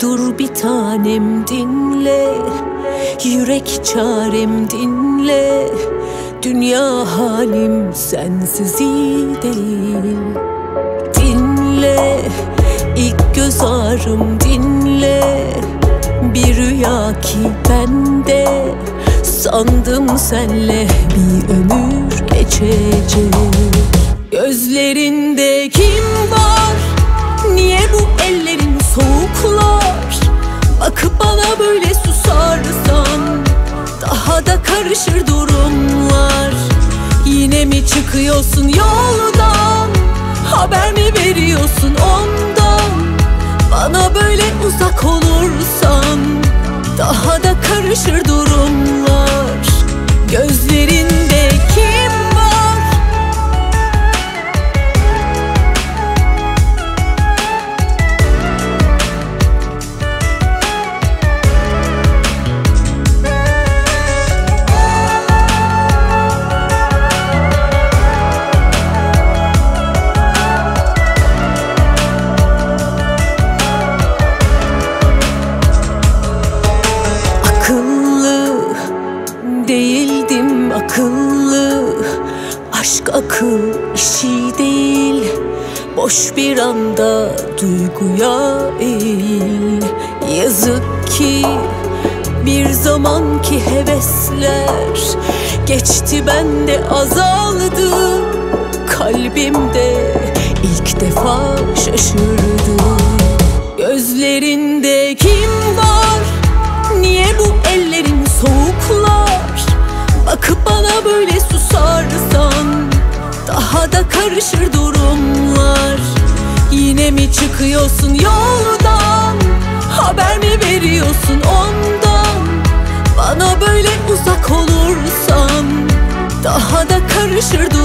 Dur bir tanem dinle, yürek çarem dinle. Dünya halim sensiz iyi değil. Dinle, ilk göz ağrım dinle. Bir rüya ki bende, sandım senle bir ömür geçecek. Gözlerinde kim var? Niye bu ellerin soğuklar? Bakıp bana böyle susarsan daha da karışır durumlar. Yine mi çıkıyorsun yoldan? Haber mi veriyorsun ondan? Bana böyle uzak olursan daha da karışır durumlar. Gözlerinde kim var? Değildim akıllı, aşk akıl işi değil. Boş bir anda duyguya eğil. Yazık ki bir zamanki hevesler geçti, bende azaldı. Kalbimde ilk defa şaşırdı. Gözlerinde kim var? Niye bu ellerin soğuklar? Bakıp bana böyle susarsan daha da karışır durumlar. Yine mi çıkıyorsun yoldan? Haber mi veriyorsun ondan? Bana böyle uzak olursan daha da karışır durumlar.